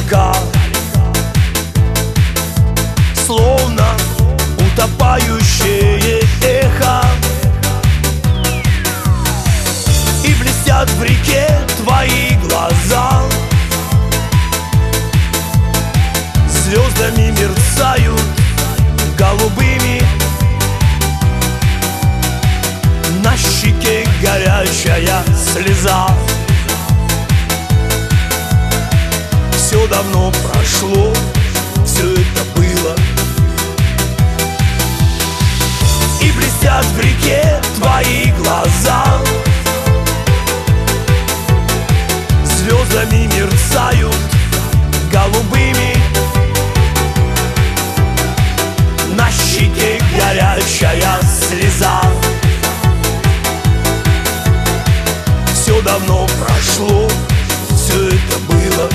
далека, словно утопающее эхо. И блестят в реке твои глаза, звездами мерцают голубыми. На щеке горячая слеза. Все давно прошло, все это было. И блестят в реке твои глаза, звездами мерцают голубыми. На щеке горячая слеза. Все давно прошло, все это было.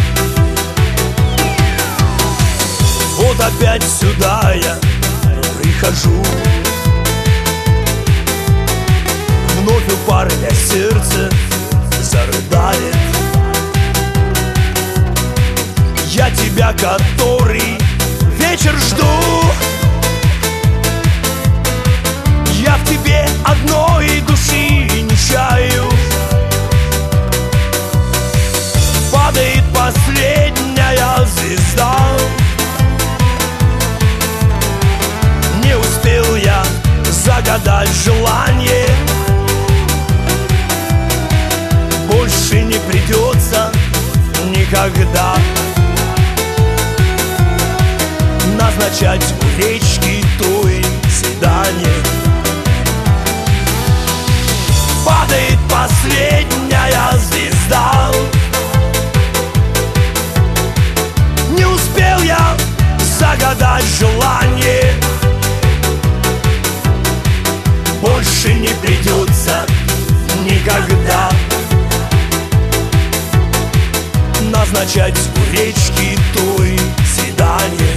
Вот опять сюда я прихожу. Вновь у парня сердце зарыдает. Я тебя который вечер жду. Я в тебе одной души не чаю. Падает последняя звезда. Не успел я загадать желание. Больше не придется никогда назначать у речки той свидание. Падает последняя звезда. Не успел я загадать желание. Больше не придется никогда назначать у речки той свидание.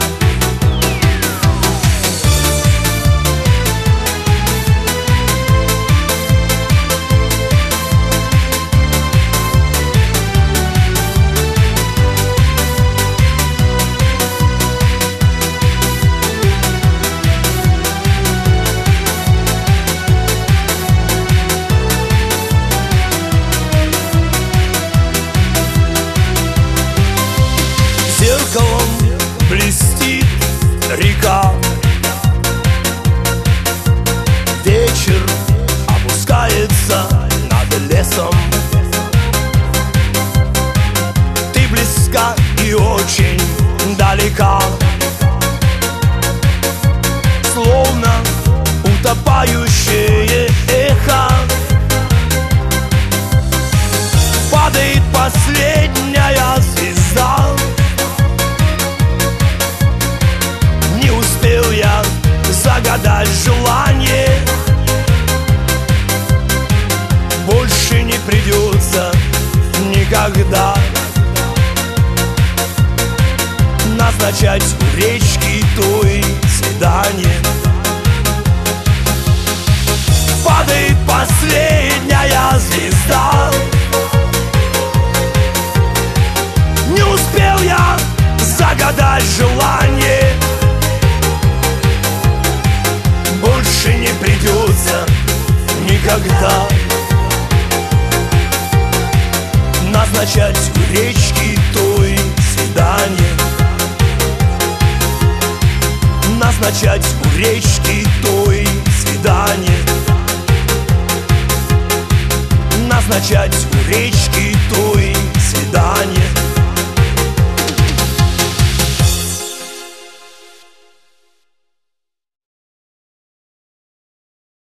Зеркалом блестит река. Вечер опускается над лесом. Ты близка и очень далека, словно утопающее эхо. Падает последняя звезда. Не успел я загадать желание. Больше не придется никогда назначать у речки той свидание. Падает последняя звезда. Не успел я загадать желание. Больше не придется никогда назначать у речки той свидание. Назначать у речки той свидание. Назначать у речки той